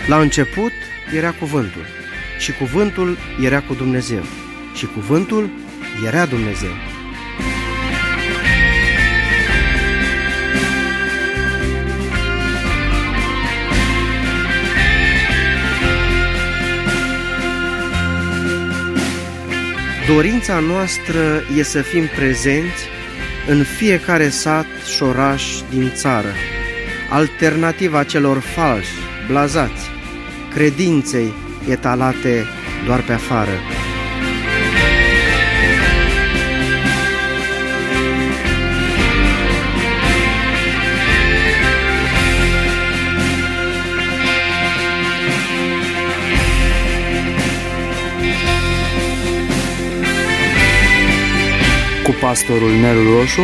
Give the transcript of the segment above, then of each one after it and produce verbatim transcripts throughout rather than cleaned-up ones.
La început era cuvântul și cuvântul era cu Dumnezeu și cuvântul era Dumnezeu. Dorința noastră e să fim prezenți în fiecare sat și oraș din țară, alternativa celor falși, blazați, credinței etalate doar pe afară. Cu pastorul Nelu Roșu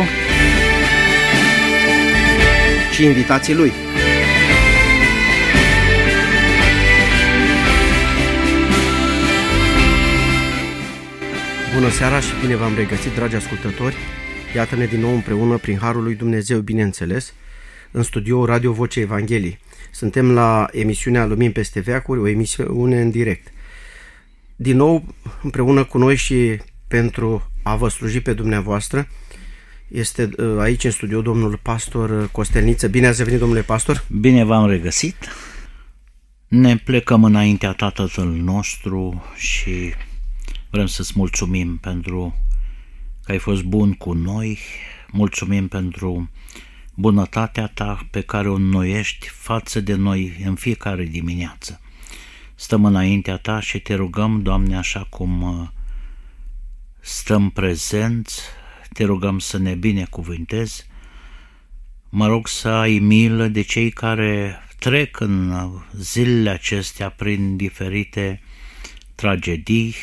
și invitații lui. Bună seara și bine v-am regăsit, dragi ascultători. Iată-ne din nou împreună, prin harul lui Dumnezeu, bineînțeles, în studioul Radio Vocea Evangheliei. Suntem la emisiunea Lumini peste veacuri, o emisiune în direct. Din nou împreună cu noi și pentru a vă sluji pe dumneavoastră este aici în studio domnul pastor Costelniță. Bine ați venit, domnule pastor! Bine v-am regăsit! Ne plecăm înaintea Tatăl nostru și vrem să-ți mulțumim pentru că ai fost bun cu noi, mulțumim pentru bunătatea ta pe care o înnoiești față de noi în fiecare dimineață. Stăm înaintea ta și te rugăm, Doamne, așa cum stăm prezenți, te rugăm să ne binecuvântezi. Mă rog să ai milă de cei care trec în zilele acestea prin diferite tragedii.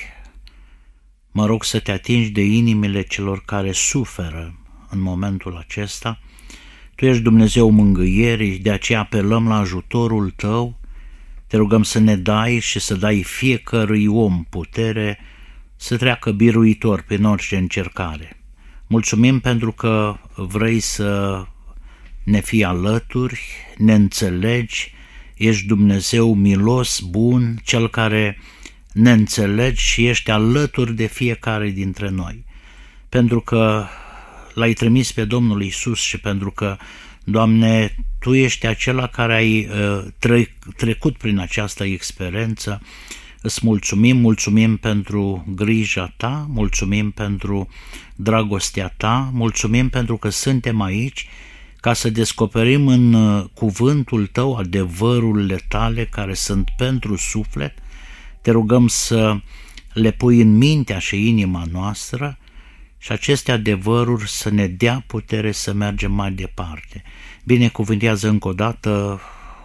Mă rog să te atingi de inimile celor care suferă în momentul acesta. Tu ești Dumnezeu mângâierii, de aceea apelăm la ajutorul tău. Te rugăm să ne dai și să dai fiecărui om putere să treacă biruitor prin orice încercare. Mulțumim pentru că vrei să ne fii alături, ne înțelegi, ești Dumnezeu milos, bun, cel care ne înțelegi și ești alături de fiecare dintre noi. Pentru că l-ai trimis pe Domnul Iisus și pentru că, Doamne, Tu ești acela care ai uh, tre- trecut prin această experiență, îți mulțumim, mulțumim pentru grija ta, mulțumim pentru dragostea ta, mulțumim pentru că suntem aici ca să descoperim în cuvântul tău adevărurile tale care sunt pentru suflet. Te rugăm să le pui în mintea și inima noastră și aceste adevăruri să ne dea putere să mergem mai departe. Binecuvântează încă o dată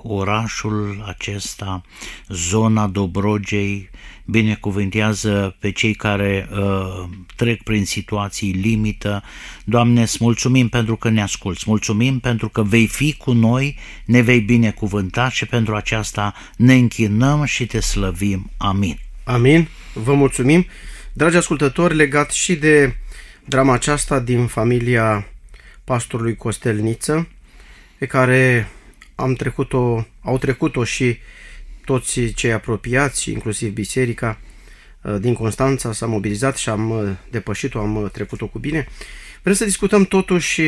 orașul acesta, zona Dobrogei, binecuvântează pe cei care uh, trec prin situații limită. Doamne, îți mulțumim pentru că ne asculți, mulțumim pentru că vei fi cu noi, ne vei binecuvânta și pentru aceasta ne închinăm și te slăvim. Amin. Amin. Vă mulțumim. Dragi ascultători, legat și de drama aceasta din familia pastorului Costelniță, pe care am trecut-o, au trecut-o și toți cei apropiați, inclusiv biserica din Constanța s-a mobilizat și am depășit-o, am trecut-o cu bine. Vrem să discutăm totuși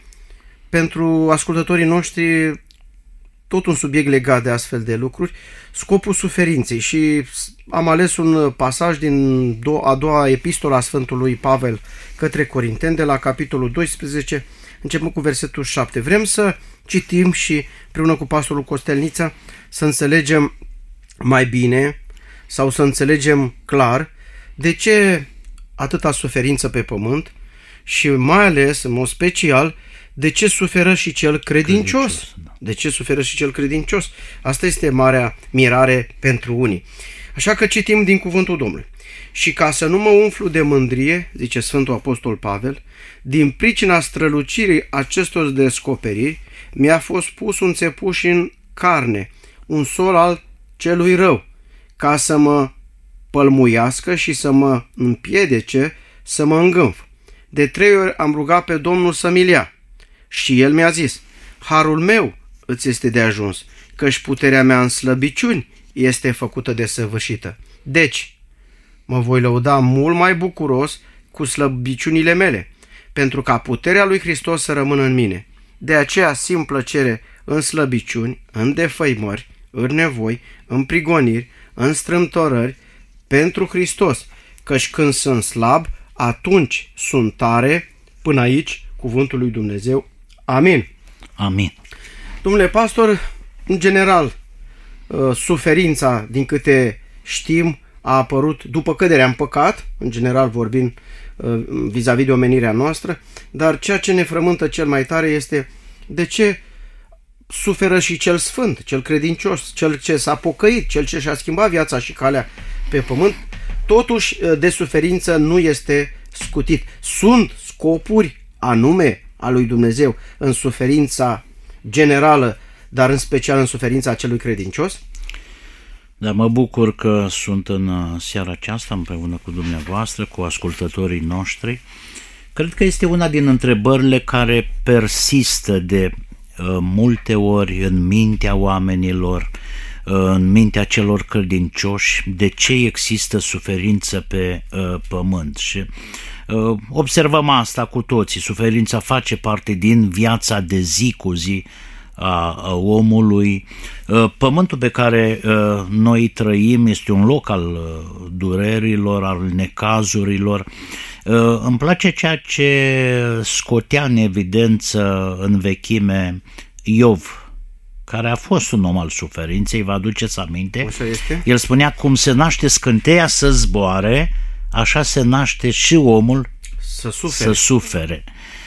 pentru ascultătorii noștri tot un subiect legat de astfel de lucruri, scopul suferinței, și am ales un pasaj din a doua epistolă a Sfântului Pavel către Corinteni, de la capitolul doisprezece, începând cu versetul șapte. Vrem să citim și împreună cu pastorul Costelniță să înțelegem mai bine sau să înțelegem clar de ce atâta suferință pe pământ și mai ales, în mod special, de ce suferă și cel credincios. credincios da. De ce suferă și cel credincios? Asta este marea mirare pentru unii. Așa că citim din cuvântul Domnului. Și ca să nu mă umflu de mândrie, zice Sfântul Apostol Pavel, din pricina strălucirii acestor descoperiri, mi-a fost pus un țepuș în carne, un sol al celui rău, ca să mă pălmuiască și să mă împiedece să mă îngânf. De trei ori am rugat pe Domnul să-mi ia și El mi-a zis: harul meu îți este de ajuns, căci puterea mea în slăbiciuni este făcută desăvârșită. Deci, mă voi lăuda mult mai bucuros cu slăbiciunile mele, pentru ca puterea lui Hristos să rămână în mine. De aceea simt plăcere în slăbiciuni, în defăimări, în nevoi, în prigoniri, în strâmtorări, pentru Hristos, căci când sunt slab, atunci sunt tare. Până aici, cuvântul lui Dumnezeu. Amin. Amin. Domnule pastor, în general, suferința, din câte știm, a apărut după căderea în păcat, în general vorbind vis-a-vis de omenirea noastră, dar ceea ce ne frământă cel mai tare este de ce suferă și cel sfânt, cel credincios, cel ce s-a pocăit, cel ce și-a schimbat viața și calea pe pământ, totuși de suferință nu este scutit. Sunt scopuri anume a lui Dumnezeu în suferința generală, dar în special în suferința acelui credincios? Dar mă bucur că sunt în seara aceasta împreună cu dumneavoastră, cu ascultătorii noștri. Cred că este una din întrebările care persistă de uh, multe ori în mintea oamenilor, uh, în mintea celor credincioși, de ce există suferință pe uh, pământ. Și uh, observăm asta cu toții. Suferința face parte din viața de zi cu zi a omului. Pământul pe care noi trăim este un loc al durerilor, al necazurilor. Îmi place ceea ce scotea în evidență în vechime Iov, care a fost un om al suferinței, vă aduceți aminte? Așa este. El spunea: cum se naște scânteia să zboare, așa se naște și omul să sufere. Să sufere.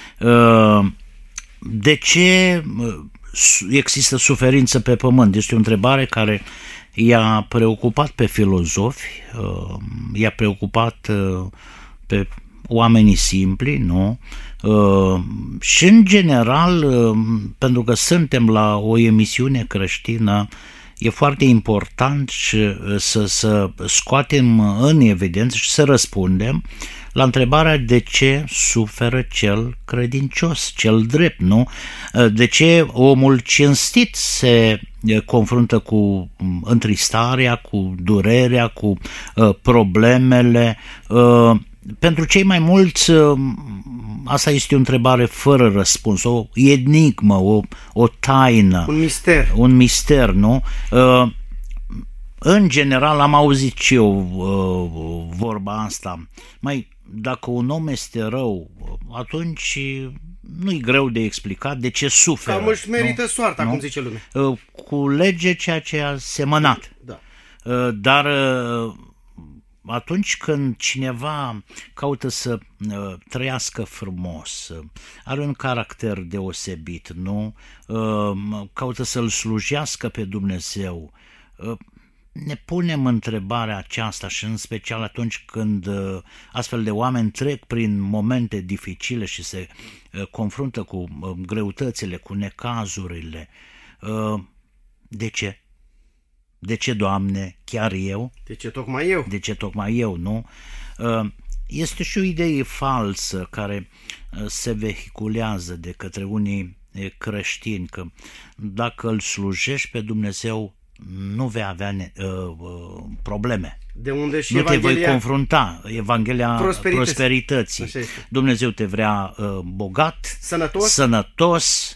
De ce există suferință pe pământ? Este o întrebare care i-a preocupat pe filozofi, i-a preocupat pe oamenii simpli, nu? Și în general, pentru că suntem la o emisiune creștină, e foarte important să, să scoatem în evidență și să răspundem la întrebarea de ce suferă cel credincios, cel drept, nu? De ce omul cinstit se confruntă cu întristarea, cu durerea, cu problemele? Pentru cei mai mulți, asta este o întrebare fără răspuns, o enigmă, o, o taină. Un mister. Un mister, nu? În general am auzit și eu vorba asta. Mai, dacă un om este rău, atunci nu-i greu de explicat de ce suferă. Cam își merită, nu? Soarta, nu? Cum zice lumea. Culege ceea ce a semănat. Da. Dar atunci când cineva caută să uh, trăiască frumos, uh, are un caracter deosebit, nu? Uh, caută să-L slujească pe Dumnezeu, uh, ne punem întrebarea aceasta și în special atunci când uh, astfel de oameni trec prin momente dificile și se uh, confruntă cu uh, greutățile, cu necazurile. Uh, de ce? De ce, Doamne, chiar eu? De ce tocmai eu? De ce tocmai eu, nu? Este și o idee falsă care se vehiculează de către unii creștini, că dacă îl slujești pe Dumnezeu nu vei avea ne- probleme. De unde și nu Evanghelia... te voi confrunta. Evanghelia prosperității. prosperității. Dumnezeu te vrea bogat, sănătos, sănătos.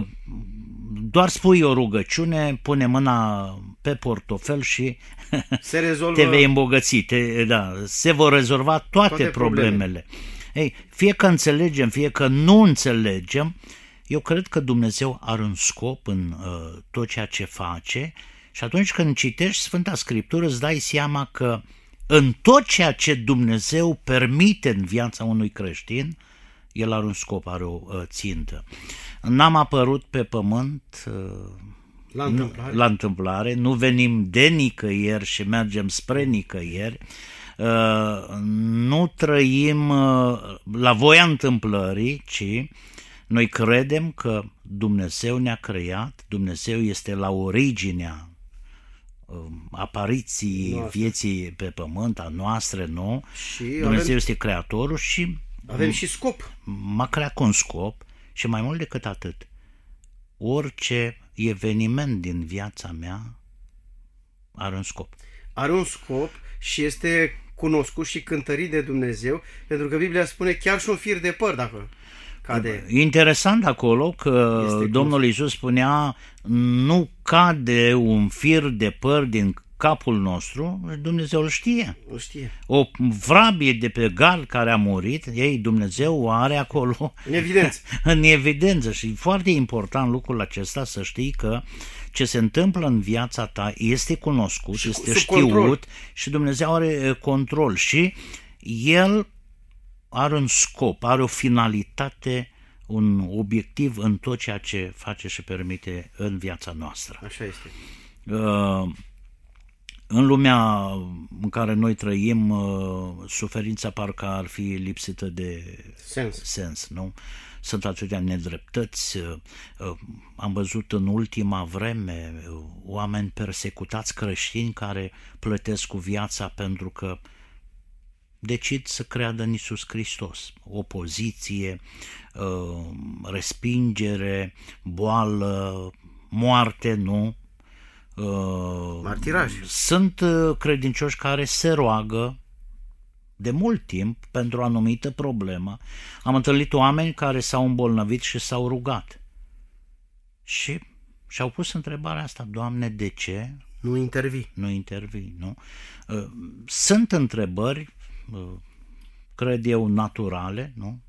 Doar spui o rugăciune, pune mâna pe portofel și se rezolvă... te vei îmbogăți, te, da, se vor rezolva toate, toate problemele. problemele. Ei, fie că înțelegem, fie că nu înțelegem, eu cred că Dumnezeu are un scop în uh, tot ceea ce face și atunci când citești Sfânta Scriptură îți dai seama că în tot ceea ce Dumnezeu permite în viața unui creștin, El are un scop, are o uh, țintă. N-am apărut pe pământ uh, la, întâmplare. la întâmplare, nu venim de nicăieri și mergem spre nicăieri, uh, nu trăim uh, la voia întâmplării, ci noi credem că Dumnezeu ne-a creat, Dumnezeu este la originea uh, apariției noastre. Vieții pe pământ, a noastre, nu? Și Dumnezeu avem, este creatorul și avem și scop. M-a creat cu un scop. Și mai mult decât atât, orice eveniment din viața mea are un scop. Are un scop și este cunoscut și cântărit de Dumnezeu, pentru că Biblia spune chiar și un fir de păr dacă cade. Interesant acolo că Domnul Iisus spunea nu cade un fir de păr din capul nostru, Dumnezeu îl știe. O știe. O vrabie de pe gal care a murit, ei, Dumnezeu o are acolo în evidență. în evidență și e foarte important lucrul acesta, să știi că ce se întâmplă în viața ta este cunoscut, și este știut control. Și Dumnezeu are control și El are un scop, are o finalitate, un obiectiv în tot ceea ce face și permite în viața noastră. Așa este. Uh, În lumea în care noi trăim, suferința parcă ar fi lipsită de sens, sens, nu? Sunt atâtea nedreptăți. Am văzut în ultima vreme oameni persecutați creștini care plătesc cu viața pentru că decid să creadă în Iisus Hristos. Opoziție, respingere, boală, moarte, nu? Martiraj. Sunt credincioși care se roagă de mult timp pentru o anumită problemă. Am întâlnit oameni care s-au îmbolnăvit și s-au rugat și și-au pus întrebarea asta: Doamne, de ce nu intervii? Nu intervii, nu? Sunt întrebări, cred eu, naturale, nu?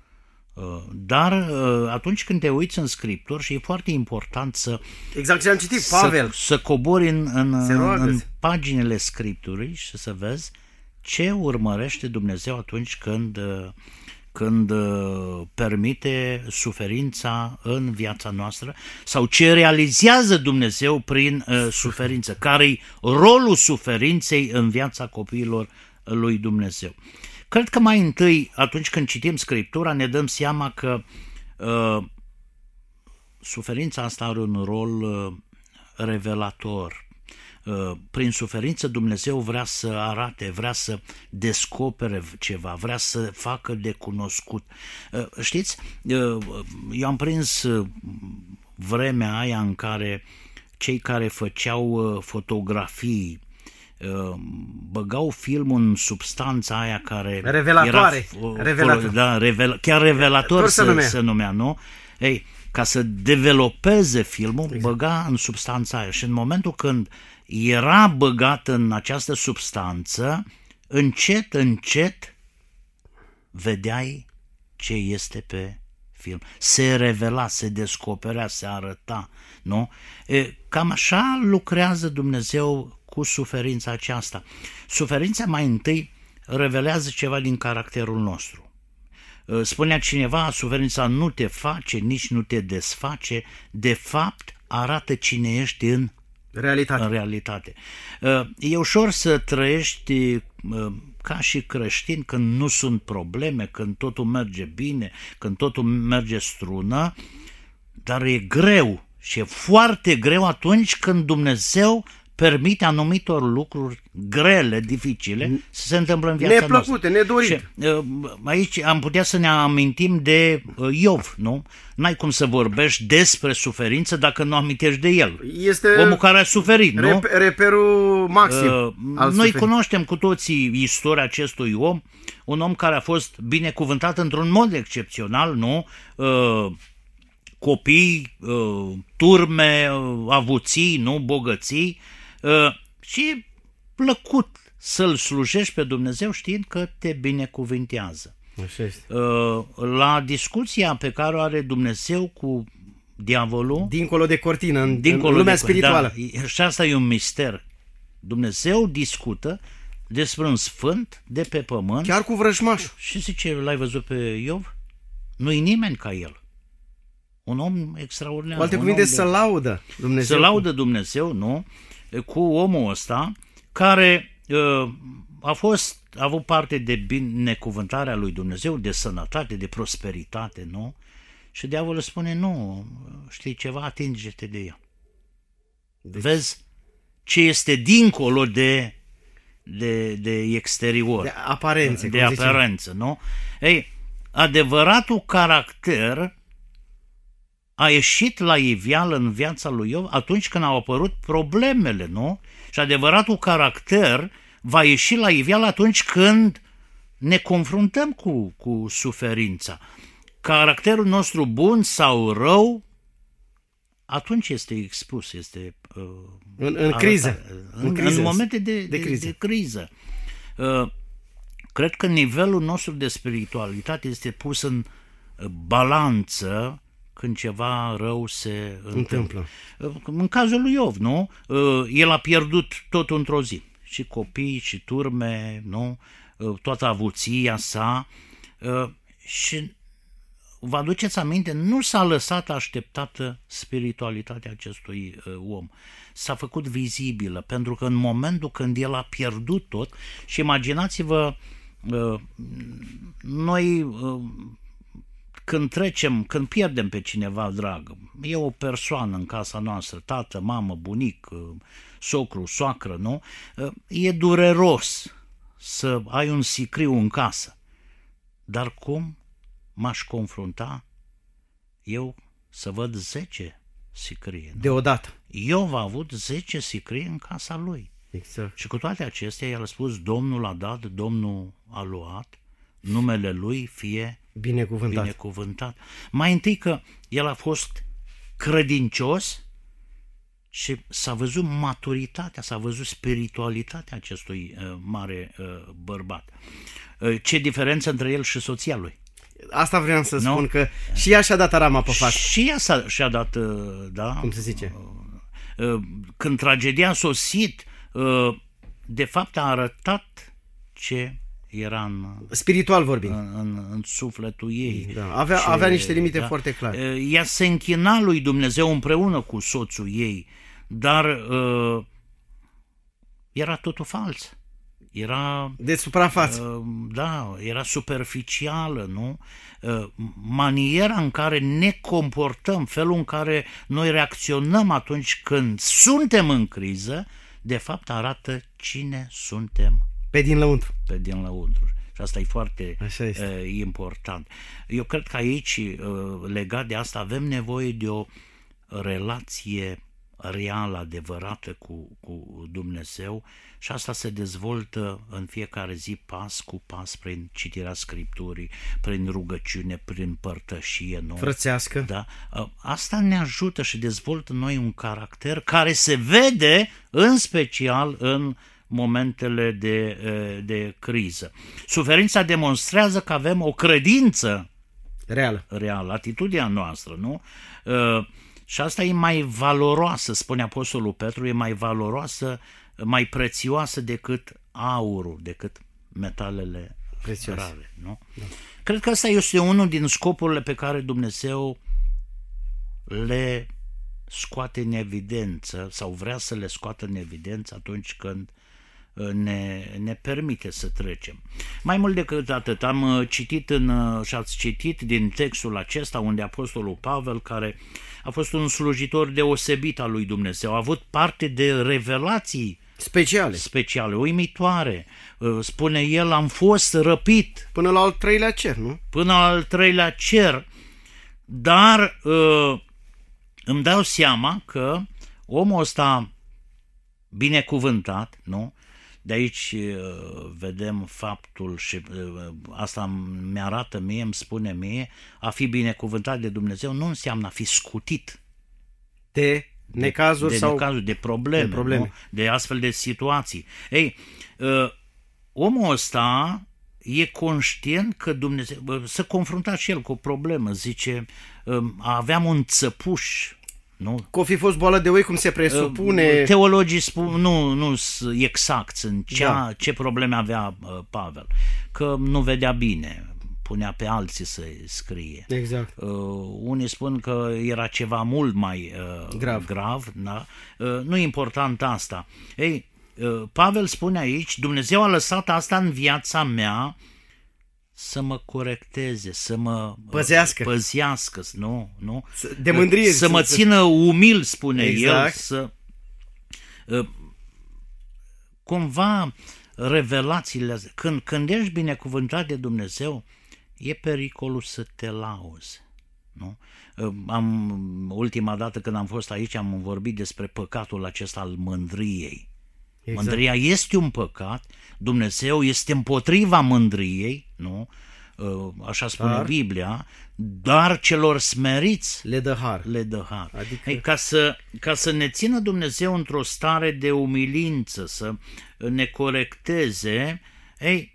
Dar atunci când te uiți în Scripturi, și e foarte important să exact ce am citit, Pavel, să, să cobori în, în, în paginile Scripturii și să vezi ce urmărește Dumnezeu atunci când, când permite suferința în viața noastră sau ce realizează Dumnezeu prin uh, suferință, care-i rolul suferinței în viața copiilor lui Dumnezeu. Cred că mai întâi, atunci când citim Scriptura, ne dăm seama că uh, suferința asta are un rol uh, revelator. Uh, prin suferință Dumnezeu vrea să arate, vrea să descopere ceva, vrea să facă de cunoscut. Uh, știți, uh, eu am prins uh, vremea aia în care cei care făceau uh, fotografii băgau filmul în substanța aia care revelatoare, era, revelator. Da, revel, chiar revelator se, se, numea. se numea, nu? Ei, ca să developeze filmul, exact. Băga în substanța aia și în momentul când era băgat în această substanță, încet, încet vedeai ce este pe film. Se revela, se descoperea, se arăta, nu? E, cam așa lucrează Dumnezeu cu suferința aceasta. Suferința mai întâi revelează ceva din caracterul nostru. Spunea cineva, suferința nu te face, nici nu te desface, de fapt arată cine ești în realitate. În realitate. E ușor să trăiești ca și creștin când nu sunt probleme, când totul merge bine, când totul merge strună, dar e greu și e foarte greu atunci când Dumnezeu permite anumitor lucruri grele, dificile, să se întâmplă în viața neplăcute, noastră. nedorite. Și, aici am putea să ne amintim de Iov, nu? N-ai cum să vorbești despre suferință dacă nu amintești de el. Este omul care a suferit, nu? Rep- reperul maxim. Uh, noi suferit. Cunoaștem cu toții istoria acestui om, un om care a fost binecuvântat într-un mod excepțional, nu? Uh, copii, uh, turme, uh, avuții, nu? Bogății. Uh, și plăcut să-L slujești pe Dumnezeu știind că te binecuvintează. Așa este. Uh, la discuția pe care o are Dumnezeu cu diavolul, dincolo de cortină, în, dincolo în lumea de, spirituală. Da, și asta e un mister. Dumnezeu discută despre un sfânt de pe pământ. Chiar cu vrăjmașul. Și zice, l-ai văzut pe Iov? Nu-i nimeni ca el. Un om extraordinar. Cu alte cuvinte, să laudă Dumnezeu. Să laudă Dumnezeu, nu? Cu omul ăsta care uh, a fost, a avut parte de binecuvântarea lui Dumnezeu, de sănătate, de prosperitate, nu? Și diavolul spune, nu, știi ceva, atinge-te de el. Deci... Vezi ce este dincolo de, de, de exterior. De aparențe. De aparență, nu? Ei, adevăratul caracter a ieșit la iveală în viața lui Iov atunci când au apărut problemele, nu? Și adevăratul caracter va ieși la iveală atunci când ne confruntăm cu, cu suferința. Caracterul nostru bun sau rău, atunci este expus, este uh, în, în criză, în, în, criză. în momente de, de, de, criză. de criză. Uh, cred că nivelul nostru de spiritualitate este pus în balanță când ceva rău se întâmplă. întâmplă. În cazul lui Iov, nu? El a pierdut totul într-o zi. Și copii, și turme, nu? Toată avuția sa. Și vă aduceți aminte, nu s-a lăsat așteptată spiritualitatea acestui om. S-a făcut vizibilă, pentru că în momentul când el a pierdut tot, și imaginați-vă, noi când trecem, când pierdem pe cineva drag, e o persoană în casa noastră, tată, mamă, bunic, socru, soacră, nu? E dureros să ai un sicriu în casă. Dar cum m-aș confrunta eu să văd zece sicrie? Nu? Deodată. Iov a avut zece sicrie în casa lui. Exact. Și cu toate acestea el a spus, Domnul a dat, Domnul a luat, numele lui fie binecuvântat. binecuvântat. Mai întâi că el a fost credincios și s-a văzut maturitatea, s-a văzut spiritualitatea acestui uh, mare uh, bărbat. Uh, ce diferență între el și soția lui. Asta vreau să No? spun, că și ea și-a dat arama pe față. Și ea s-a, și-a dat, uh, da? Cum se zice? Uh, uh, când tragedia a sosit, uh, de fapt a arătat ce era în, spiritual vorbind, în, în, în sufletul ei. Da. Avea, ce, avea niște limite da, foarte clare. Ea se închina lui Dumnezeu împreună cu soțul ei, dar uh, era totul fals. Era de suprafață. Uh, da, era superficială, nu? Uh, maniera în care ne comportăm, felul în care noi reacționăm atunci când suntem în criză, de fapt arată cine suntem Pe din lăuntru. pe din lăuntru. Și asta e foarte uh, important. Eu cred că aici, uh, legat de asta, avem nevoie de o relație reală, adevărată cu, cu Dumnezeu, și asta se dezvoltă în fiecare zi, pas cu pas, prin citirea Scripturii, prin rugăciune, prin părtășie, nu? Frățească. Da? Asta ne ajută și dezvoltă noi un caracter care se vede în special în momentele de, de criză. Suferința demonstrează că avem o credință reală, reală, atitudinea noastră, nu? Și asta e mai valoroasă, spune Apostolul Petru, e mai valoroasă, mai prețioasă decât aurul, decât metalele prețioase. rare, nu? Da. Cred că ăsta este unul din scopurile pe care Dumnezeu le scoate în evidență sau vrea să le scoată în evidență atunci când ne, ne permite să trecem. Mai mult decât atât, am citit în, și ați citit din textul acesta unde Apostolul Pavel, care a fost un slujitor deosebit al lui Dumnezeu, a avut parte de revelații speciale, speciale, uimitoare. Spune el, am fost răpit până la al treilea cer, nu? Până la al treilea cer, dar uh, îmi dau seama că omul ăsta binecuvântat, nu? De aici uh, vedem faptul și uh, asta mi-arată mie, îmi spune mie, a fi binecuvântat de Dumnezeu nu înseamnă a fi scutit de necazuri de, sau de, necazuri, de probleme, de, probleme. Nu? De astfel de situații. Ei, uh, omul ăsta e conștient că Dumnezeu, se confrunta și el cu o problemă, zice, uh, aveam un țăpuș, nu? Că o fi fost boală de oi, cum se presupune. Teologii spun, nu, nu sunt exact în cea, da. ce probleme avea uh, Pavel, că nu vedea bine, punea pe alții să scrie. Exact. Uh, unii spun că era ceva mult mai uh, grav. grav, da? Uh, nu e important asta. Ei, uh, Pavel spune aici, Dumnezeu a lăsat asta în viața mea să mă corecteze, să mă păzească, păzească, nu, nu? De mândrie, să mă țină umil, spune exact. el, să cumva revelațiile, când, când ești binecuvântat de Dumnezeu, e pericolul să te lauzi, Nu? Am, ultima dată când am fost aici am vorbit despre păcatul acesta al mândriei. Exact. Mândria este un păcat, Dumnezeu este împotriva mândriei, nu? Așa spune dar, Biblia, dar celor smeriți le dă har. Le dă har. Adică... Ei, ca, să, ca să ne țină Dumnezeu într-o stare de umilință, să ne corecteze, ei,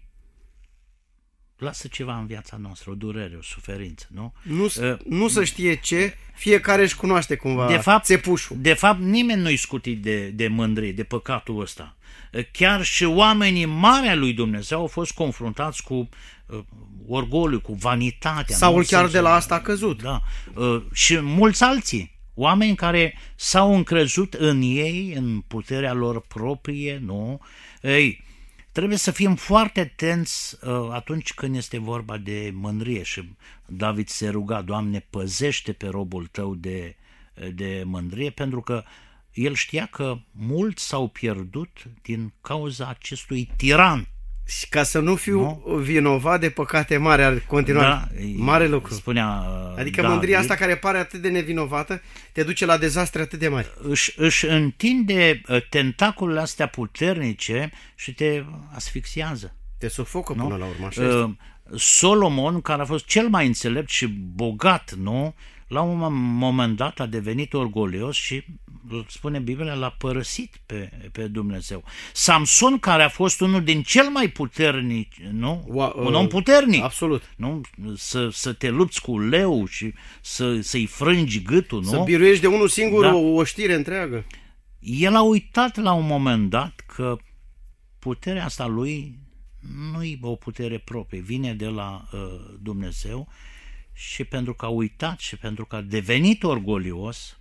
lasă ceva în viața noastră, o durere, o suferință, nu? Nu, uh, nu să știe ce, fiecare își cunoaște cumva de fapt, țepușul. De fapt, nimeni nu-i scutit de, de mândrie, de păcatul ăsta. Chiar și oamenii mari ai lui Dumnezeu au fost confruntați cu uh, orgoliu, cu vanitatea. Saul chiar de la asta a căzut. Da. Uh, și mulți alții, oameni care s-au încrezut în ei, în puterea lor proprie, nu? Ei, trebuie să fim foarte atenți uh, atunci când este vorba de mândrie și David se ruga, Doamne, păzește pe robul tău de, de mândrie, pentru că el știa că mulți s-au pierdut din cauza acestui tiran. Și ca să nu fiu nu? vinovat de păcate mari, ar continua da, mare lucru. Spunea adică David, mândria asta care pare atât de nevinovată te duce la dezastre atât de mari. Își, își întinde tentaculele astea puternice și te asfixiază. Te sufocă nu? Până la urmă. Așa este. Solomon, care a fost cel mai înțelept și bogat, nu? La un moment dat a devenit orgolios și, spune Biblia, l-a părăsit pe, pe Dumnezeu. Samson, care a fost unul din cel mai puternici, nu? Ua, uh, un om puternic. Absolut. Nu? Să, să te lupți cu leu și să, să-i frângi gâtul, nu? Să biruiești de unul singur da. o, o știre întreagă. El a uitat la un moment dat că puterea asta lui nu e o putere proprie, vine de la uh, Dumnezeu. Și pentru că a uitat și pentru că a devenit orgolios,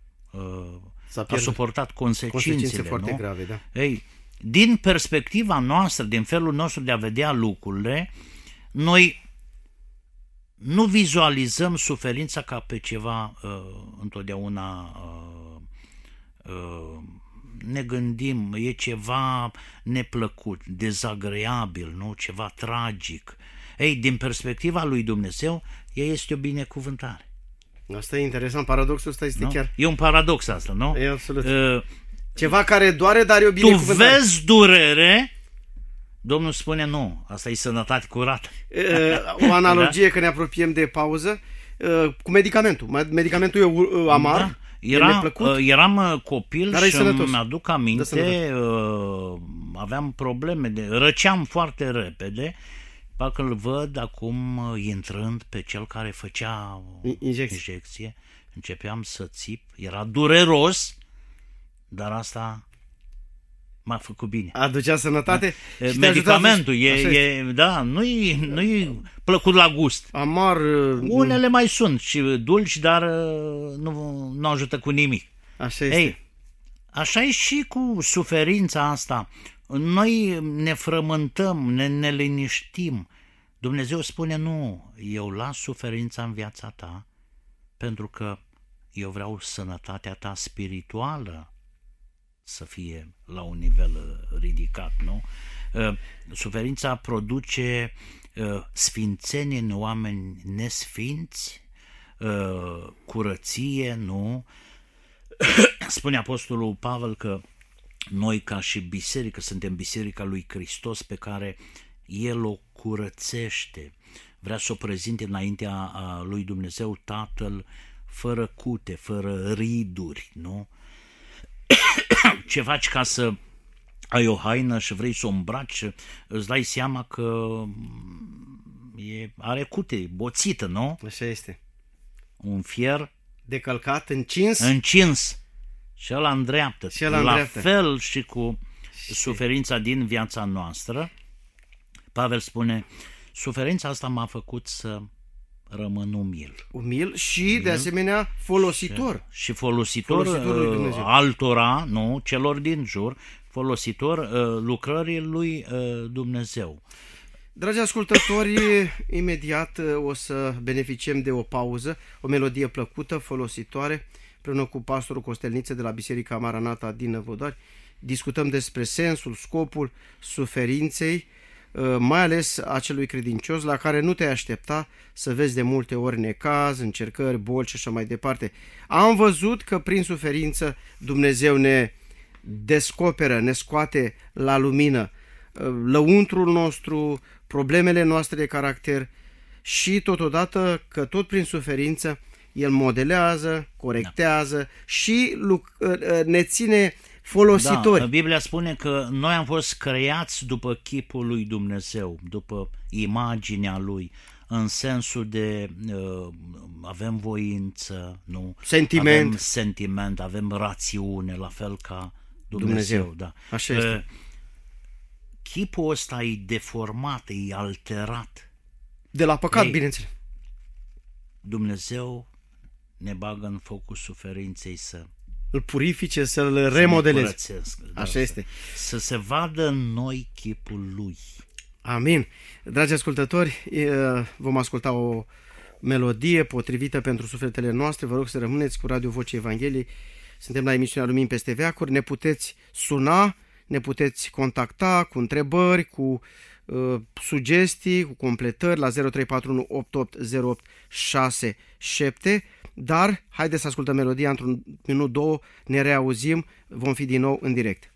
uh, a suportat consecințele. Consecințe foarte nu? grave, da. Ei, din perspectiva noastră, din felul nostru de a vedea lucrurile, noi nu vizualizăm suferința ca pe ceva uh, întotdeauna uh, uh, ne gândim, e ceva neplăcut, dezagreabil, nu? Ceva tragic. Ei, din perspectiva lui Dumnezeu, ea este o binecuvântare. Asta e interesant, paradoxul ăsta este nu? chiar... E un paradox asta, nu? E absolut. Uh, Ceva care doare, dar e o binecuvântare. Tu vezi durere, Domnul spune nu, asta e sănătate curată. Uh, o analogie, da? Că ne apropiem de pauză, uh, cu medicamentul. Medicamentul e uh, amar, da. Era, uh, eram copil dar și îmi aduc aminte, uh, aveam probleme, de, răceam foarte repede. Parcă îl văd acum intrând pe cel care făcea injecție. injecție, începeam să țip, era dureros, dar asta m-a făcut bine. Aducea sănătate? Da. Medicamentul, e, e, da, nu-i, nu-i plăcut la gust. Amar. Unele mai sunt și dulci, dar nu, nu ajută cu nimic. Așa este. Ei, așa e și cu suferința asta. Noi ne frământăm, ne, ne liniștim. Dumnezeu spune nu, eu las suferința în viața ta pentru că eu vreau sănătatea ta spirituală să fie la un nivel ridicat, nu? Suferința produce sfințenie în oameni nesfinți, curăție, nu? Spune Apostolul Pavel că noi ca și biserică suntem biserica lui Hristos pe care El o curățește. Vrea să o prezinte înaintea lui Dumnezeu Tatăl fără cute, fără riduri, nu? Ce faci ca să ai o haină și vrei să o îmbraci, îți dai seama că e, are cute, e boțită, nu? Așa este. Un fier decălcat, încins. Încins. Și ăla îndreaptă. Și ăla la îndreaptă. fel și cu și... suferința din viața noastră. Pavel spune, suferința asta m-a făcut să rămân umil. Umil și umil. De asemenea folositor. Și, și folositor, folositor uh, altora, nu, celor din jur, folositor uh, lucrării lui uh, Dumnezeu. Dragi ascultători, imediat o să beneficiem de o pauză, o melodie plăcută, folositoare, împreună cu pastorul Costel de la Biserica Maranata din Năvodari. Discutăm despre sensul, scopul suferinței, mai ales acelui credincios la care nu te-ai aștepta să vezi de multe ori necaz, încercări, boli și așa mai departe. Am văzut că prin suferință Dumnezeu ne descoperă, ne scoate la lumină lăuntrul nostru, problemele noastre de caracter și totodată că tot prin suferință El modelează, corectează da. și ne ține folositori. Da, Biblia spune că noi am fost creați după chipul lui Dumnezeu, după imaginea lui, în sensul de uh, avem voință, nu? Sentiment. Avem sentiment, avem rațiune, la fel ca Dumnezeu. Dumnezeu da. Așa este. Uh, chipul ăsta e deformat, e alterat. De la păcat, Ei, bineînțeles. Dumnezeu ne bagă în focul suferinței să îl purifice, să-l remodeleze. Da, Așa este. Să se vadă în noi chipul lui. Amin. Dragi ascultători, vom asculta o melodie potrivită pentru sufletele noastre. Vă rog să rămâneți cu Radio Vocea Evangheliei. Suntem la emisiunea Lumini peste veacuri. Ne puteți suna, ne puteți contacta cu întrebări, cu uh, sugestii, cu completări la zero trei patru unu opt opt zero opt șase șapte. Dar haideți să ascultăm melodia, într-un minut, două, ne reauzim, vom fi din nou în direct.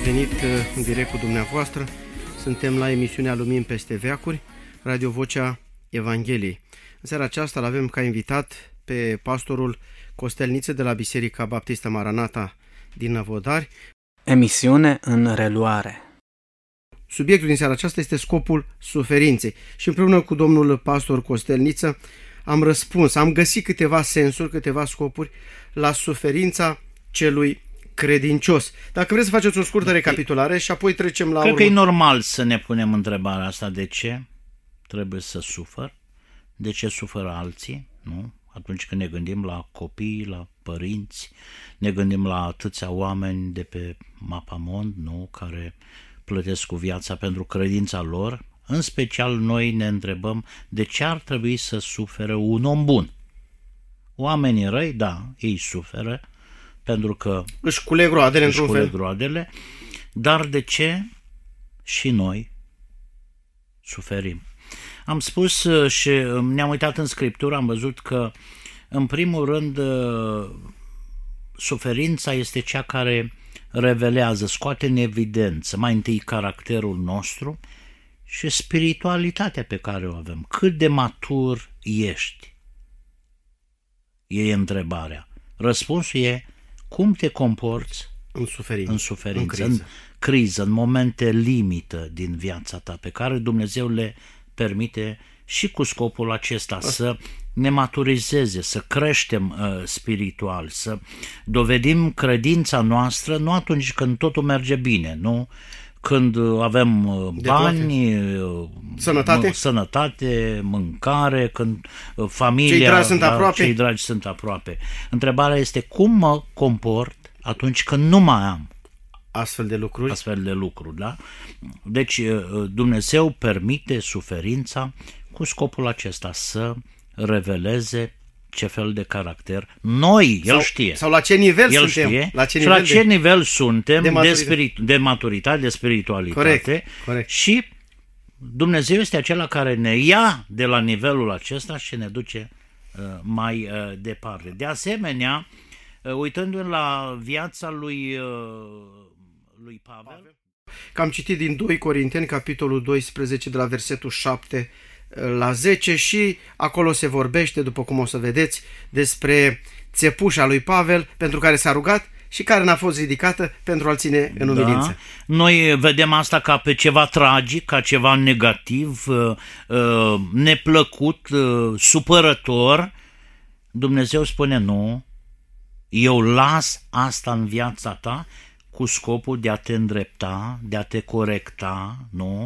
revenit în direct cu dumneavoastră. Suntem la emisiunea Lumini peste veacuri, Radio Vocea Evangheliei. În seara aceasta îl avem ca invitat pe pastorul Costel Niță de la Biserica Baptistă Maranata din Năvodari. Emisiune în reluare. Subiectul din seara aceasta este scopul suferinței și împreună cu domnul pastor Costel Niță am răspuns, am găsit câteva sensuri, câteva scopuri la suferința celui credincios. Dacă vreți să faceți o scurtă recapitulare și apoi trecem la Cred urmă. că e normal să ne punem întrebarea asta, de ce trebuie să sufăr? De ce suferă alții? Nu? Atunci când ne gândim la copii, la părinți, ne gândim la atâția oameni de pe mapamond, nu? Care plătesc cu viața pentru credința lor. În special noi ne întrebăm de ce ar trebui să sufere un om bun. Oamenii răi, da, ei suferă pentru că își culeg roadele își într-un fel. culeg roadele, dar de ce și noi suferim? Am spus și ne-am uitat în Scriptură, am văzut că în primul rând suferința este cea care revelează, scoate în evidență mai întâi caracterul nostru și spiritualitatea pe care o avem. Cât de matur ești? E întrebarea. Răspunsul e cum te comporți în suferință, în, suferință, în criză. în criză, în momente limită din viața ta, pe care Dumnezeu le permite și cu scopul acesta, Asta. să ne maturizeze, să creștem uh, spiritual, să dovedim credința noastră, nu atunci când totul merge bine, nu? Când avem bani, sănătate. M- sănătate, mâncare, când familia, cei dragi sunt da, aproape. Cei dragi sunt aproape. Întrebarea este cum mă comport atunci când nu mai am astfel de lucruri. Astfel de lucruri, da? Deci Dumnezeu permite suferința cu scopul acesta, să reveleze ce fel de caracter noi, sau, El știe. Sau la ce nivel El suntem. Știe, la ce și nivel la ce de... nivel suntem de de, maturitate. spirit, de maturitate, de spiritualitate. Corect, corect. Și Dumnezeu este acela care ne ia de la nivelul acesta și ne duce uh, mai uh, departe. De asemenea, uh, uitându-ne la viața lui, uh, lui Pavel, că am citit din doi Corinteni, capitolul doisprezece, de la versetul șapte la zece și acolo se vorbește, după cum o să vedeți, despre țepușa lui Pavel pentru care s-a rugat și care n-a fost ridicată pentru a-l ține în umilință. Da. Noi vedem asta ca pe ceva tragic, ca ceva negativ, neplăcut, supărător. Dumnezeu spune nu, eu las asta în viața ta cu scopul de a te îndrepta, de a te corecta, nu?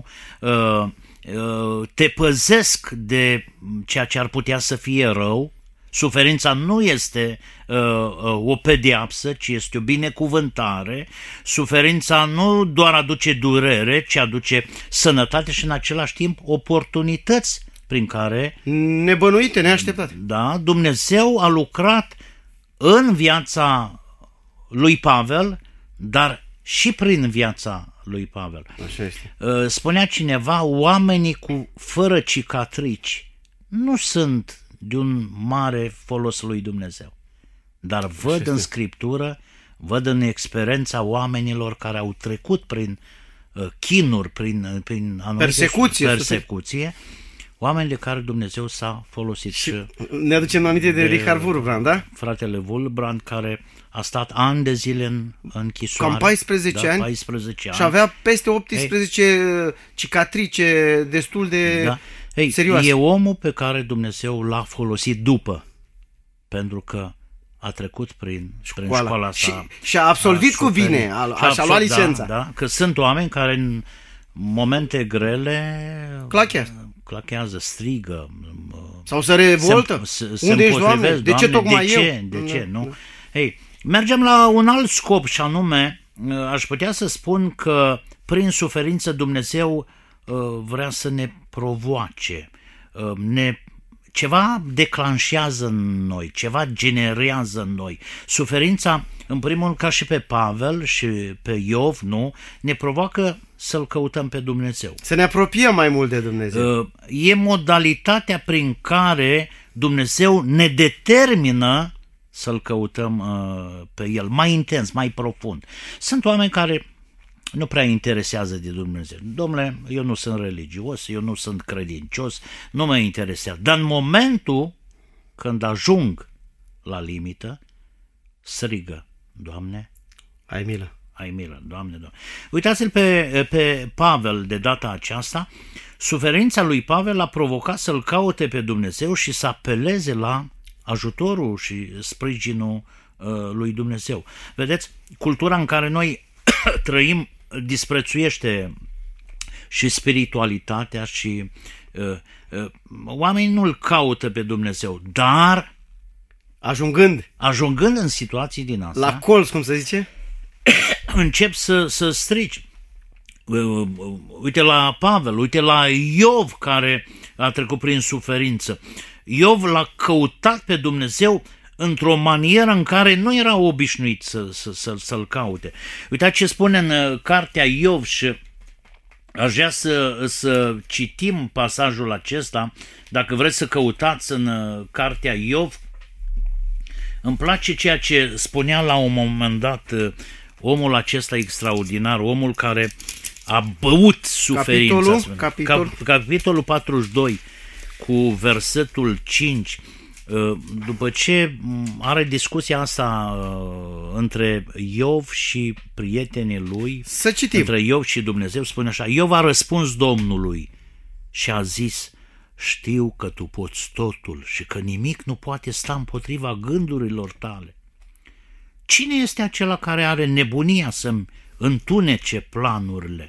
Te păzesc de ceea ce ar putea să fie rău. Suferința nu este uh, o pedeapsă, ci este o binecuvântare. Suferința nu doar aduce durere, ci aduce sănătate și în același timp oportunități prin care nebănuite, neașteptate. Da, Dumnezeu a lucrat în viața lui Pavel, dar și prin viața lui Pavel. Așa este. Spunea cineva, oamenii cu fără cicatrici nu sunt de un mare folos lui Dumnezeu. Dar văd în Scriptură, văd în experiența oamenilor care au trecut prin uh, chinuri, prin, prin anumite persecuție, persecuție oameni de care Dumnezeu s-a folosit. Și ne aducem aminte de, de Richard Wurbrand, da? Fratele Wurbrand, care a stat ani de zile în închisoare. Cam paisprezece da, ani. paisprezece ani. Și avea peste optsprezece Ei. cicatrice destul de da. Ei, serioase. E omul pe care Dumnezeu l-a folosit după, pentru că a trecut prin școala, prin școala și, sa. Și a absolvit cu bine, a, a, și-a luat licența. Da, da, că sunt oameni care în momente grele clachează, clachează strigă. Sau se revoltă. Se, se, Unde se ești, Doamne? De ce tocmai de eu? Ce? De da, ce? Nu? Da. Ei, mergem la un alt scop și anume, aș putea să spun că prin suferință Dumnezeu vrea să ne provoace, ne, ceva declanșează în noi, ceva generează în noi. Suferința, în primul rând, ca și pe Pavel și pe Iov, nu, ne provoacă să-L căutăm pe Dumnezeu. Să ne apropiem mai mult de Dumnezeu. E modalitatea prin care Dumnezeu ne determină să-L căutăm pe El, mai intens, mai profund. Sunt oameni care nu prea interesează de Dumnezeu. Dom'le, eu nu sunt religios, eu nu sunt credincios, nu mă interesează. Dar în momentul când ajung la limită, strigă, Doamne, ai milă. Ai milă, Doamne, Doamne. Uitați-l pe, pe Pavel de data aceasta. Suferința lui Pavel l-a provocat să-L caute pe Dumnezeu și să apeleze la ajutorul și sprijinul uh, lui Dumnezeu. Vedeți, cultura în care noi trăim disprețuiește și spiritualitatea și uh, uh, oamenii nu-L caută pe Dumnezeu, dar Ajungând, ajungând în situații din astea, la colț, cum se zice, încep să, să strici. Uite la Pavel, uite la Iov, care a trecut prin suferință. Iov l-a căutat pe Dumnezeu într-o manieră în care nu era obișnuit să, să, să, să-L caute. Uitați ce spune în cartea Iov și aș vrea să, să citim pasajul acesta. Dacă vreți să căutați în cartea Iov, îmi place ceea ce spunea la un moment dat omul acesta extraordinar, omul care a băut suferința. Capitolul, capitol. Cap, capitolul patruzeci și doi cu versetul cinci, după ce are discuția asta între Iov și prietenii lui, să citim. Între Iov și Dumnezeu, spune așa: Iov a răspuns Domnului și a zis: știu că tu poți totul și că nimic nu poate sta împotriva gândurilor tale. Cine este acela care are nebunia să-mi întunece planurile?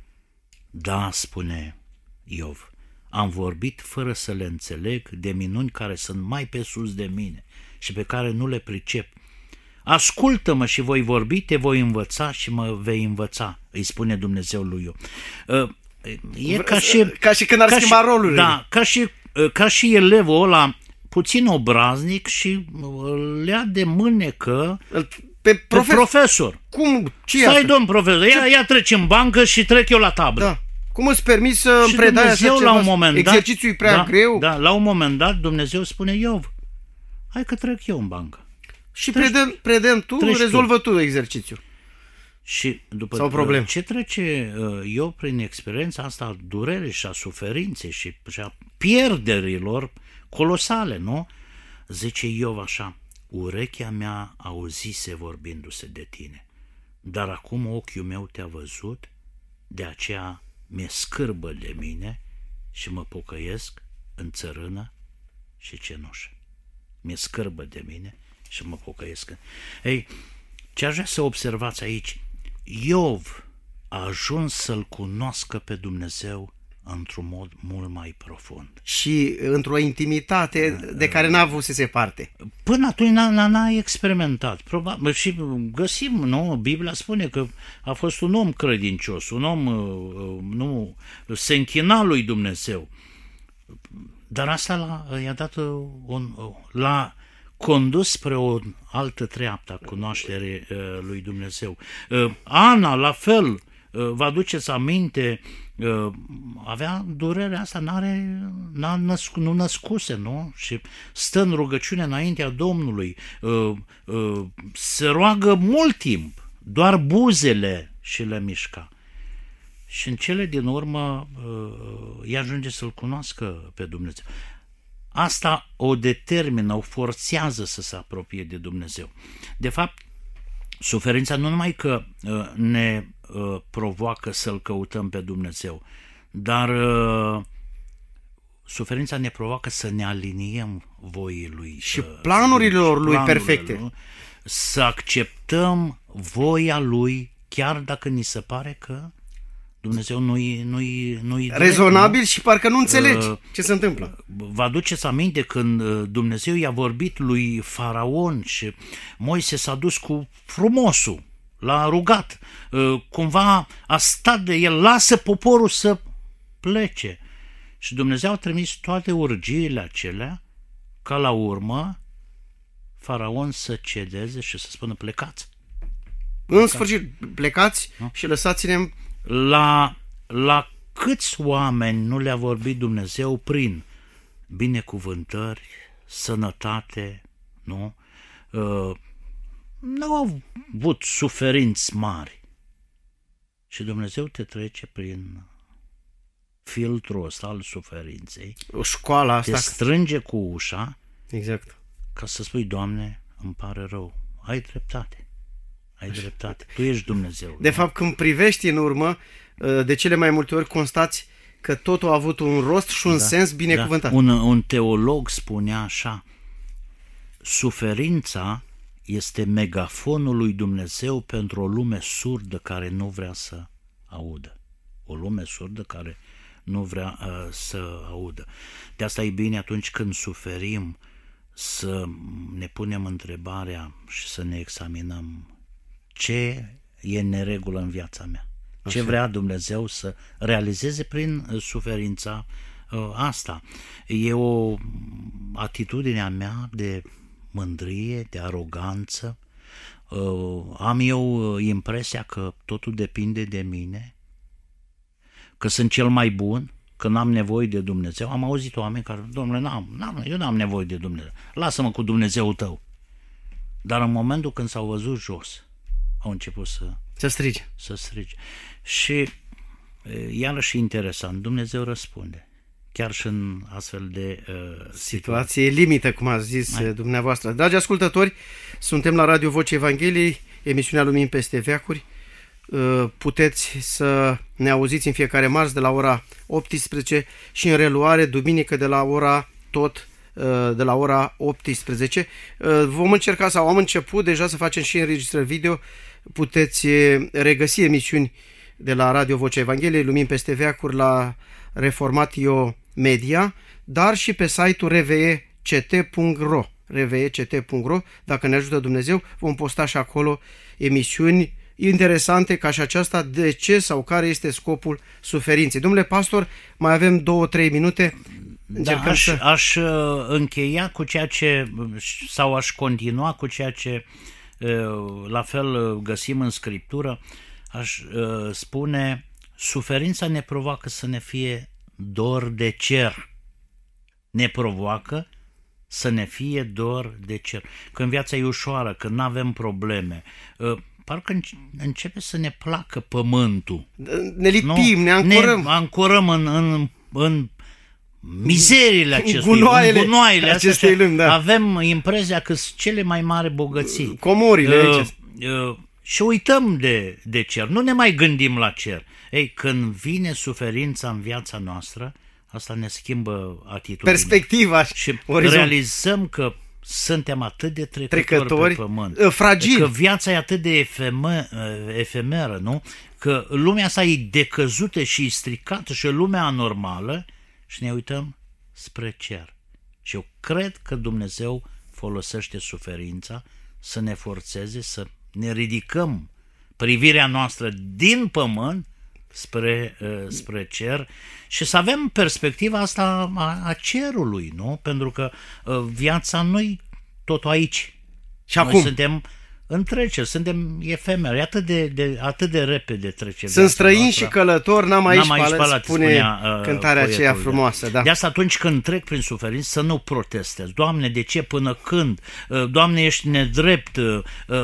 Da, spune Iov, am vorbit fără să le înțeleg de minuni care sunt mai pe sus de mine și pe care nu le pricep. Ascultă-mă și voi vorbi, te voi învăța și mă vei învăța, îi spune Dumnezeu lui Iov. E ca și, ca și când ar schimba și, rolurile. Da, ca și, ca și elevul ăla puțin obraznic și îl ia de mânecă pe profesor. Pe profesor. Cum? Ce Stai, domn profesor, ia, ia treci în bancă și trec eu la tablă. Da. Cum îți permiți să îmi predai așa ceva? La un moment dat, exercițiul e prea da, greu? Da, la un moment dat Dumnezeu spune: Iov, hai că trec eu în bancă. Și predăm, predăm tu, rezolvă tu, tu exercițiul. Și după Sau problem. ce trece eu prin experiența asta a durerii și a suferinței și a pierderilor colosale, nu? Zice Iov așa: urechea mea auzise vorbindu-se de tine, dar acum ochiul meu te-a văzut, de aceea mi-e scârbă de mine și mă pocăiesc în țărână și cenușă. Mi-e scârbă de mine și mă pocăiesc. Ei, ce aș vrea să observați aici, Iov a ajuns să-L cunoască pe Dumnezeu într-un mod mult mai profund. Și într-o intimitate de care n-a avusese parte. Până atunci n-a, n-a experimentat. Probabil, și găsim, nu? Biblia spune că a fost un om credincios, un om, nu, se închina lui Dumnezeu. Dar asta l-a, i-a dat un, l-a condus spre o altă treaptă a cunoașterii lui Dumnezeu. Ana, la fel, vă aduceți aminte, avea durerea asta, n-are, n-a născu, nu născuse, nu? Și stă în rugăciune înaintea Domnului, se roagă mult timp, doar buzele și le mișca. Și în cele din urmă ea ajunge să-L cunoască pe Dumnezeu. Asta o determină, o forțează să se apropie de Dumnezeu. De fapt, suferința nu numai că ne provoacă să-L căutăm pe Dumnezeu, dar suferința ne provoacă să ne aliniem voii Lui. Și planurile Lui planurile perfecte. Lui, să acceptăm voia Lui, chiar dacă ni se pare că Dumnezeu nu-i, nu-i, nu-i rezonabil, nu? Și parcă nu înțelegi uh, ce se întâmplă. Vă aduceți aminte când Dumnezeu i-a vorbit lui Faraon și Moise s-a dus cu frumosul, l-a rugat, uh, cumva a stat de el, lasă poporul să plece. Și Dumnezeu a trimis toate urgiile acelea ca la urmă Faraon să cedeze și să spună: plecați. În sfârșit, plecați nu? Și lăsați-ne. La, la câți oameni nu le-a vorbit Dumnezeu prin binecuvântări, sănătate, nu? Uh, nu au avut suferinți mari. și Dumnezeu te trece prin filtrul ăsta al suferinței, Școala asta. te strânge cu ușa, Exact. ca să spui, Doamne, îmi pare rău, ai dreptate, ai dreptate, Tu ești Dumnezeu. De fapt, când privești în urmă, de cele mai multe ori constați că totul a avut un rost și un da, sens binecuvântat. Da. Un, un teolog spunea așa: suferința este megafonul lui Dumnezeu pentru o lume surdă care nu vrea să audă. O lume surdă care nu vrea uh, să audă. De asta e bine atunci când suferim să ne punem întrebarea și să ne examinăm ce e în neregulă în viața mea. Ce Așa. vrea Dumnezeu să realizeze prin suferința uh, asta. E o atitudine a mea de mândrie, de aroganță. Uh, am eu impresia că totul depinde de mine, că sunt cel mai bun, că n-am nevoie de Dumnezeu. Am auzit oameni care, domnule, n-am, n-am, eu n-am nevoie de Dumnezeu. Lasă-mă cu Dumnezeul tău. Dar în momentul când s-au văzut jos, au început să Să strige. să strige. Și iarăși interesant, Dumnezeu răspunde, chiar și în astfel de uh, situații. Situație limită, cum a zis Hai. dumneavoastră. Dragi ascultători, suntem la Radio Vocea Evangheliei, emisiunea Lumini peste veacuri. Puteți să ne auziți în fiecare marți de la ora optsprezece și în reluare duminică de la ora tot de la ora optsprezece. Vom încerca sau am început deja să facem și înregistrări video. Puteți regăsi emisiuni de la Radio Vocea Evangheliei, Lumini peste veacuri, la Reformatio Media, dar și pe site-ul r v e c t punct r o r v e c t punct r o. Dacă ne ajută Dumnezeu, vom posta și acolo emisiuni interesante ca și aceasta, de ce sau care este scopul suferinței. Domnule pastor, mai avem două, trei minute. Da, aș, să... aș încheia cu ceea ce, sau aș continua cu ceea ce la fel găsim în Scriptură. Aș spune, suferința ne provoacă să ne fie dor de cer. Ne provoacă să ne fie dor de cer. Când viața e ușoară, când nu avem probleme, parcă începe să ne placă pământul. Ne lipim, nu? ne ancorăm. Ne ancorăm în, în, în mizeriile acestui, gunoaiele, în gunoaiele acestei lumi, da. Avem impresia că sunt cele mai mari bogății. Comorile uh, uh, și uităm de, de cer. Nu ne mai gândim la cer. Ei, când vine suferința în viața noastră, asta ne schimbă atitudinea. Perspectiva și orizont. Realizăm că suntem atât de trecători, trecători pe pământ, fragili. Că viața e atât de efemer, efemeră, nu? Că lumea asta e decăzută și e stricată și e lumea anormală și ne uităm spre cer. Și eu cred că Dumnezeu folosește suferința să ne forțeze să ne ridicăm privirea noastră din pământ spre, uh, spre cer și să avem perspectiva asta a, a cerului, nu? Pentru că uh, viața nu-i totul aici. Și Noi acum suntem în trecere, suntem efemeri, atât de, de, atât de repede trece. Sunt străini și călători, n-am aici, n-am aici palat, spune spunea, uh, cântarea poetul, aceea frumoasă. Da. De asta atunci când trec prin suferință să nu protestez. Doamne, de ce, până când? Uh, Doamne, ești nedrept. Uh,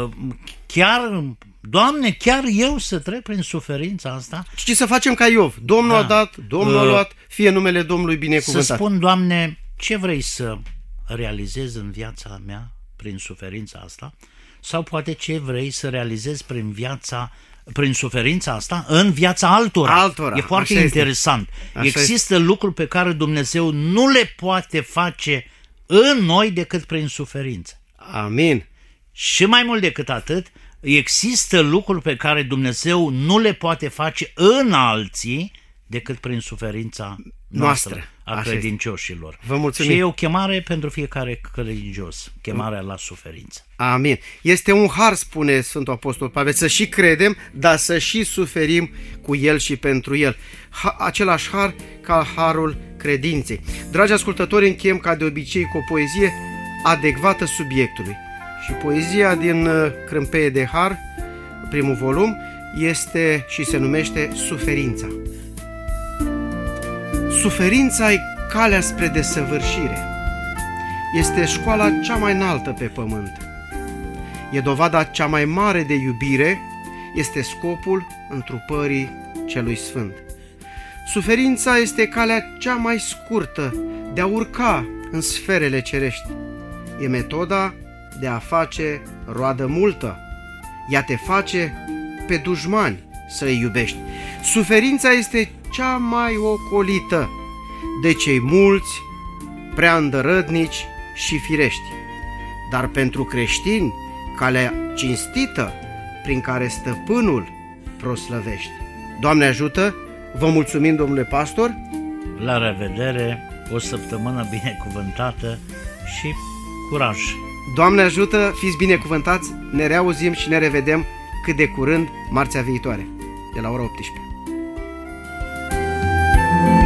chiar, Doamne, chiar eu să trec prin suferința asta? Și să facem ca Iov. Domnul da. a dat, Domnul uh, a luat, fie numele Domnului binecuvântat. Să spun, Doamne, ce vrei să realizez în viața mea prin suferința asta? Sau poate ce vrei să realizezi prin viața, prin suferința asta, în viața altora. altora. E foarte Așa interesant. Așa Există este. lucruri pe care Dumnezeu nu le poate face în noi decât prin suferință. Amin. Și mai mult decât atât, există lucruri pe care Dumnezeu nu le poate face în alții decât prin suferința noastră, noastră a credincioșilor. Vă mulțumim. Și e o chemare pentru fiecare credincios, chemarea la suferință. Amin. Este un har, spune Sfântul Apostol Pavel, să și credem, dar să și suferim cu El și pentru El. Ha, același har ca harul credinței. Dragi ascultători, încheiem ca de obicei cu o poezie adecvată subiectului. Și poezia din Crâmpeie de Har, primul volum, este și se numește Suferința. Suferința e calea spre desăvârșire. Este școala cea mai înaltă pe pământ. E dovada cea mai mare de iubire, este scopul întrupării celui sfânt. Suferința este calea cea mai scurtă de a urca în sferele cerești. E metoda de a face roadă multă. Ea te face pe dușmani să îi iubești. Suferința este cea mai ocolită de cei mulți, prea îndărădnici și firești. Dar pentru creștini, calea cinstită prin care stăpânul proslăvești. Doamne ajută, vă mulțumim, domnule pastor. La revedere, o săptămână binecuvântată și curaj! Doamne ajută, fiți binecuvântați, ne reauzim și ne revedem cât de curând, marțea viitoare, de la ora optsprezece.